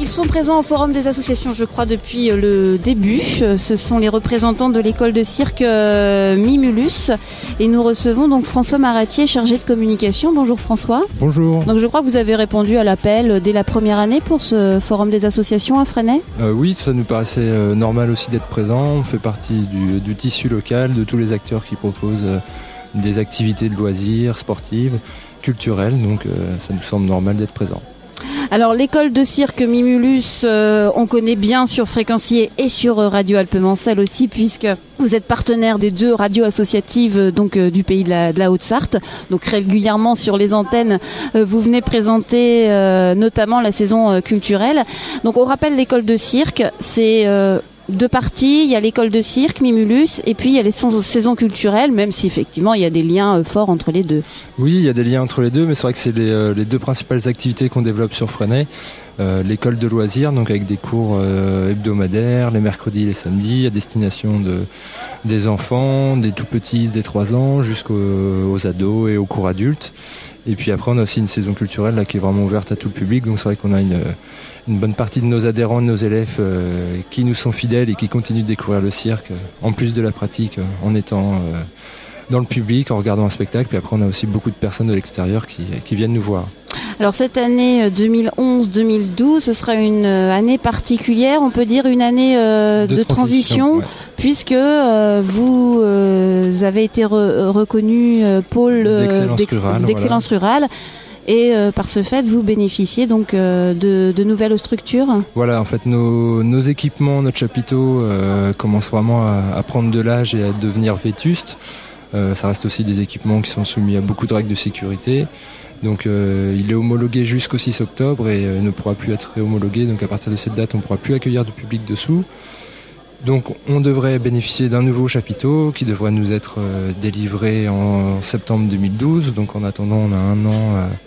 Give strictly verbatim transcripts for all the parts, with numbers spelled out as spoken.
Ils sont présents au Forum des associations, je crois, depuis le début. Ce sont les représentants de l'école de cirque Mimulus. Et nous recevons donc François Maratier, chargé de communication. Bonjour François. Bonjour. Donc je crois que vous avez répondu à l'appel dès la première année pour ce Forum des associations à Fresnay. euh, Oui, ça nous paraissait euh, normal aussi d'être présent. On fait partie du, du tissu local, de tous les acteurs qui proposent euh, des activités de loisirs, sportives, culturelles. Donc euh, ça nous semble normal d'être présent. Alors l'école de cirque Mimulus, euh, on connaît bien sur Fréquencier et sur euh, Radio Alpes-Mansell aussi, puisque vous êtes partenaire des deux radios associatives euh, donc euh, du pays de la, de la Haute-Sarthe. Donc régulièrement sur les antennes, euh, vous venez présenter euh, notamment la saison euh, culturelle. Donc on rappelle l'école de cirque, c'est euh, deux parties, il y a l'école de cirque, Mimulus, et puis il y a les saisons culturelles, même si effectivement il y a des liens forts entre les deux. Oui, il y a des liens entre les deux, mais c'est vrai que c'est les, euh, les deux principales activités qu'on développe sur Fresnay. Euh, l'école de loisirs, donc avec des cours euh, hebdomadaires, les mercredis et les samedis, à destination de, des enfants, des tout petits, des trois ans, jusqu'aux aux ados et aux cours adultes. Et puis après, on a aussi une saison culturelle là, qui est vraiment ouverte à tout le public, donc c'est vrai qu'on a une... une bonne partie de nos adhérents, de nos élèves euh, qui nous sont fidèles et qui continuent de découvrir le cirque, euh, en plus de la pratique, euh, en étant euh, dans le public, en regardant un spectacle. Puis après, on a aussi beaucoup de personnes de l'extérieur qui, qui viennent nous voir. Alors cette année deux mille onze deux mille douze, ce sera une année particulière, on peut dire une année euh, de, de transition, transition ouais. puisque euh, vous euh, avez été re- reconnu euh, pôle euh, d'excellence, d'ex- rurale, d'excellence voilà. rurale. Et euh, par ce fait, vous bénéficiez donc euh, de, de nouvelles structures. Voilà, en fait, nos, nos équipements, notre chapiteau euh, commencent vraiment à, à prendre de l'âge et à devenir vétustes. Euh, ça reste aussi des équipements qui sont soumis à beaucoup de règles de sécurité. Donc, euh, il est homologué jusqu'au six octobre et euh, ne pourra plus être réhomologué. Donc, à partir de cette date, on ne pourra plus accueillir de public dessous. Donc, on devrait bénéficier d'un nouveau chapiteau qui devrait nous être euh, délivré en septembre deux mille douze. Donc, en attendant, on a un an. Euh,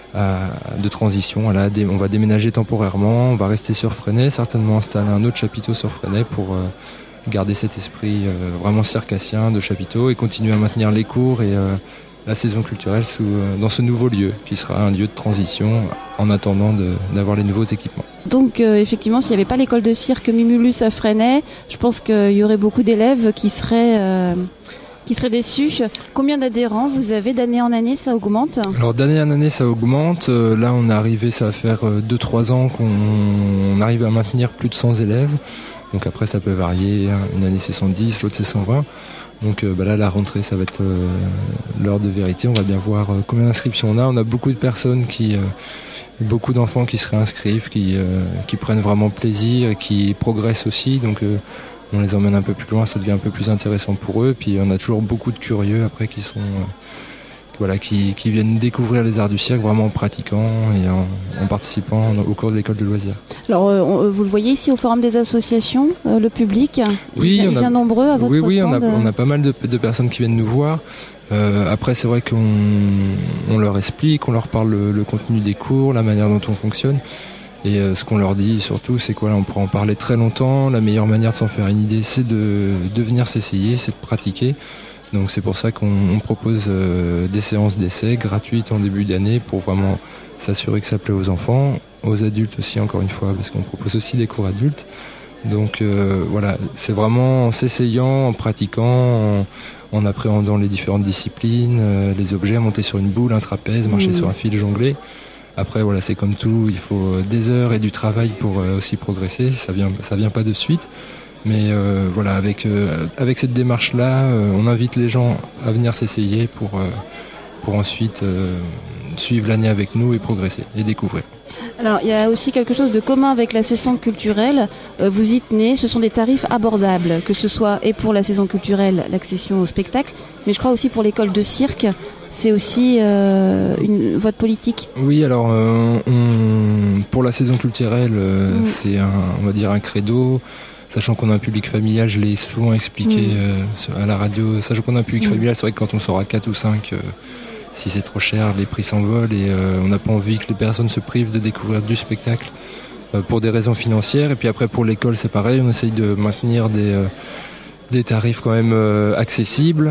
de transition. Voilà, on va déménager temporairement, on va rester sur Fresnay, certainement installer un autre chapiteau sur Fresnay pour euh, garder cet esprit euh, vraiment circassien de chapiteau et continuer à maintenir les cours et euh, la saison culturelle sous, euh, dans ce nouveau lieu qui sera un lieu de transition en attendant de, d'avoir les nouveaux équipements. Donc euh, effectivement, s'il n'y avait pas l'école de cirque Mimulus à Fresnay, je pense qu'il y aurait beaucoup d'élèves qui seraient... Euh qui seraient déçus. Combien d'adhérents vous avez d'année en année, ça augmente ? Alors d'année en année, ça augmente. Euh, là, on est arrivé, ça va faire deux trois ans qu'on on arrive à maintenir plus de cent élèves. Donc après, ça peut varier. Une année, c'est cent dix, l'autre, c'est cent vingt. Donc euh, bah là, la rentrée, ça va être euh, l'heure de vérité. On va bien voir euh, combien d'inscriptions on a. On a beaucoup de personnes qui... Euh, beaucoup d'enfants qui se réinscrivent, qui, euh, qui prennent vraiment plaisir et qui progressent aussi. Donc... Euh, on les emmène un peu plus loin, ça devient un peu plus intéressant pour eux. Puis on a toujours beaucoup de curieux après qui sont euh, voilà, qui, qui viennent découvrir les arts du cirque vraiment en pratiquant et en, en participant au cours de l'école de loisirs. Alors euh, on, vous le voyez ici au Forum des associations, euh, le public, oui, il, il vient nombreux à votre oui, oui, stand. Oui, on, on a pas mal de, de personnes qui viennent nous voir. Euh, après c'est vrai qu'on on leur explique, on leur parle le, le contenu des cours, la manière dont on fonctionne. Et euh, ce qu'on leur dit surtout, c'est quoi, on pourra en parler très longtemps. La meilleure manière de s'en faire une idée, c'est de, de venir s'essayer, c'est de pratiquer. Donc c'est pour ça qu'on on propose euh, des séances d'essai gratuites en début d'année pour vraiment s'assurer que ça plaît aux enfants, aux adultes aussi encore une fois, parce qu'on propose aussi des cours adultes. Donc euh, voilà, c'est vraiment en s'essayant, en pratiquant, en, en appréhendant les différentes disciplines, euh, les objets, monter sur une boule, un trapèze, marcher mmh. sur un fil, jongler. Après, voilà, c'est comme tout, il faut des heures et du travail pour euh, aussi progresser. Ça vient, ça vient pas de suite. Mais euh, voilà, avec, euh, avec cette démarche-là, euh, on invite les gens à venir s'essayer pour, euh, pour ensuite euh, suivre l'année avec nous et progresser et découvrir. Alors, il y a aussi quelque chose de commun avec la saison culturelle. Euh, vous y tenez, ce sont des tarifs abordables, que ce soit et pour la saison culturelle, l'accession au spectacle, mais je crois aussi pour l'école de cirque. C'est aussi euh, une, votre politique ? Oui, alors euh, on, pour la saison culturelle, euh, mmh. c'est un, on va dire un credo. Sachant qu'on a un public familial, je l'ai souvent expliqué mmh. euh, à la radio. Sachant qu'on a un public mmh. familial, c'est vrai que quand on sort à quatre ou cinq, euh, si c'est trop cher, les prix s'envolent et euh, on n'a pas envie que les personnes se privent de découvrir du spectacle euh, pour des raisons financières. Et puis après, pour l'école, c'est pareil. On essaye de maintenir des, euh, des tarifs quand même euh, accessibles.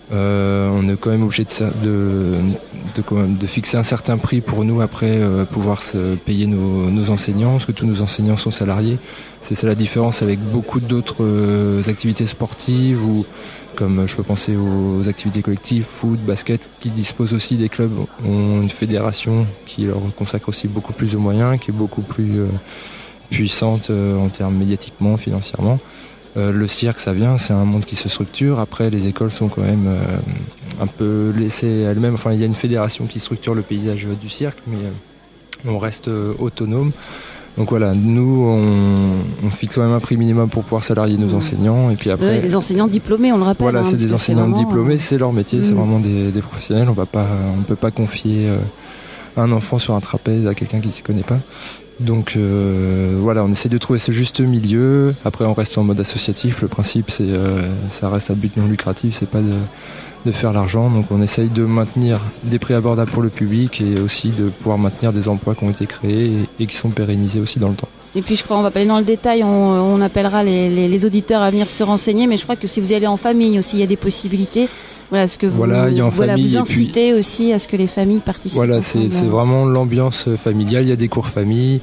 Euh, on est quand même obligé de, de, de, de fixer un certain prix pour nous après euh, pouvoir se payer nos, nos enseignants, parce que tous nos enseignants sont salariés. C'est ça la différence avec beaucoup d'autres euh, activités sportives, ou comme je peux penser aux activités collectives, foot, basket, qui disposent aussi des clubs, ont une fédération qui leur consacre aussi beaucoup plus de moyens, qui est beaucoup plus euh, puissante euh, en termes médiatiquement, financièrement. Euh, le cirque, ça vient, c'est un monde qui se structure. Après, les écoles sont quand même euh, un peu laissées elles-mêmes. Enfin, il y a une fédération qui structure le paysage du cirque, mais euh, on reste euh, autonome. Donc voilà, nous, on, on fixe quand même un prix minimum pour pouvoir salarier nos enseignants. Et puis après, euh, les enseignants diplômés, on le rappelle. Voilà, hein, c'est des enseignants c'est vraiment, diplômés, euh... c'est leur métier, mmh. c'est vraiment des, des professionnels. On va pas, on ne peut pas confier euh, un enfant sur un trapèze à quelqu'un qui ne s'y connaît pas. Donc euh, voilà, on essaie de trouver ce juste milieu. Après, on reste en mode associatif. Le principe, c'est euh, ça reste à but non lucratif, c'est pas de, de faire l'argent. Donc on essaye de maintenir des prix abordables pour le public et aussi de pouvoir maintenir des emplois qui ont été créés et, et qui sont pérennisés aussi dans le temps. Et puis je crois, on va pas aller dans le détail, on, on appellera les, les, les auditeurs à venir se renseigner, mais je crois que si vous y allez en famille aussi, il y a des possibilités. Voilà, ce que vous, voilà, il y a en voilà, famille, vous incitez puis, aussi à ce que les familles participent. Voilà, c'est, c'est vraiment l'ambiance familiale. Il y a des cours famille.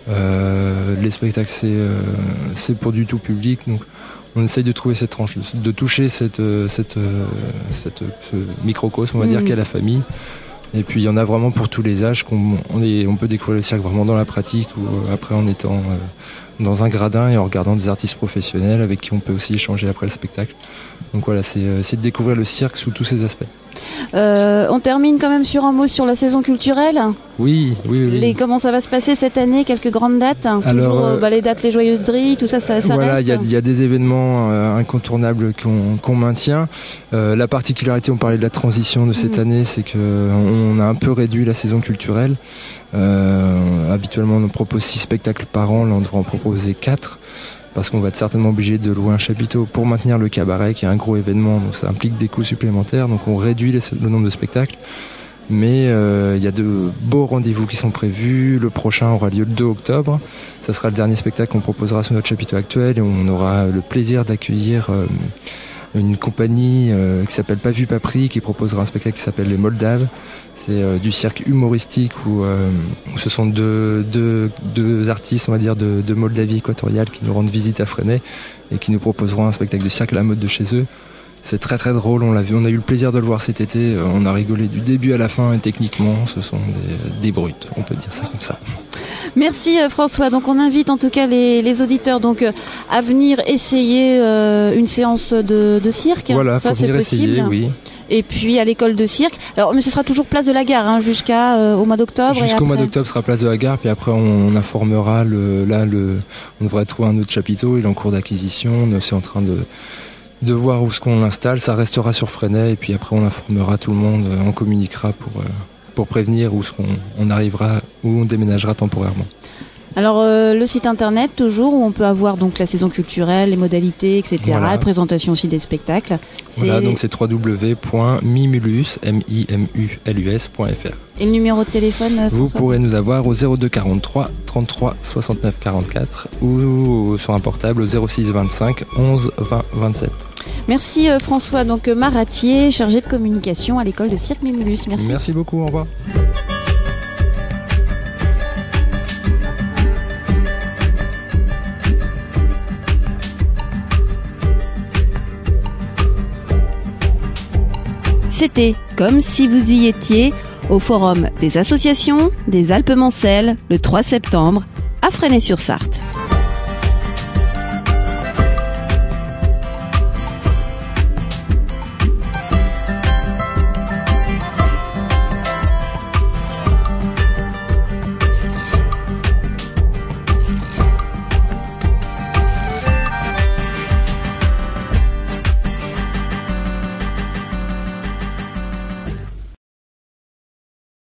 Euh, les spectacles, c'est, euh, c'est pour du tout public. Donc, on essaye de trouver cette tranche, de toucher cette, cette, cette, ce microcosme, on va mmh. dire, qu'est la famille. Et puis, il y en a vraiment pour tous les âges. Qu'on, on, est, on peut découvrir le cirque vraiment dans la pratique, ou après en étant euh, dans un gradin et en regardant des artistes professionnels avec qui on peut aussi échanger après le spectacle. Donc voilà, c'est, c'est de découvrir le cirque sous tous ses aspects. Euh, on termine quand même sur un mot sur la saison culturelle. Oui, oui, oui. Les, comment ça va se passer cette année? Quelques grandes dates. Alors, toujours euh, bah, les dates, les Joyeuses Drilles, tout ça, ça, ça voilà, reste. Voilà, il y, y a des événements euh, incontournables qu'on, qu'on maintient. Euh, la particularité, on parlait de la transition de cette mmh. année, c'est qu'on a un peu réduit la saison culturelle. Euh, habituellement, on propose six spectacles par an. Là, on devrait en proposer quatre. Parce qu'on va être certainement obligé de louer un chapiteau pour maintenir le cabaret, qui est un gros événement, donc ça implique des coûts supplémentaires, donc on réduit les, le nombre de spectacles. Mais il euh, y a de beaux rendez-vous qui sont prévus. Le prochain aura lieu le deux octobre. Ça sera le dernier spectacle qu'on proposera sur notre chapiteau actuel, et on aura le plaisir d'accueillir euh, une compagnie euh, qui s'appelle Pas Vu Pas Pris, qui proposera un spectacle qui s'appelle Les Moldaves. C'est euh, du cirque humoristique où, euh, où ce sont deux, deux, deux artistes, on va dire, de, de Moldavie équatoriale qui nous rendent visite à Fresnay et qui nous proposeront un spectacle de cirque à la mode de chez eux. C'est très très drôle, on l'a vu, on a eu le plaisir de le voir cet été, on a rigolé du début à la fin et techniquement ce sont des, des brutes, on peut dire ça comme ça. Merci François, donc on invite en tout cas les, les auditeurs donc, à venir essayer euh, une séance de, de cirque, voilà, ça faut c'est venir possible. Essayer, oui. Et puis à l'école de cirque, alors, mais ce sera toujours place de la Gare hein, jusqu'à euh, au mois d'octobre. Jusqu'au mois d'octobre sera place de la Gare, puis après on, on informera, le, là le, on devrait trouver un autre chapiteau, il est en cours d'acquisition, c'est en train de... de voir où ce qu'on l'installe, ça restera sur Fresnay et puis après on informera tout le monde, on communiquera pour, pour prévenir où ce qu'on on arrivera, où on déménagera temporairement. Alors euh, le site internet toujours où on peut avoir donc la saison culturelle, les modalités, et cetera. Voilà. La présentation aussi des spectacles. C'est... Voilà, donc c'est w w w point mimulus point f r. Et le numéro de téléphone, François ? Vous pourrez nous avoir au zéro deux quarante-trois trente-trois soixante-neuf quarante-quatre ou sur un portable au zéro six vingt-cinq onze vingt vingt-sept. Merci euh, François, donc Maratier, chargé de communication à l'école de cirque Mimulus. Merci. Merci beaucoup, au revoir. C'était Comme si vous y étiez au Forum des associations des Alpes-Mancelles le trois septembre à Fresnay-sur-Sarthe.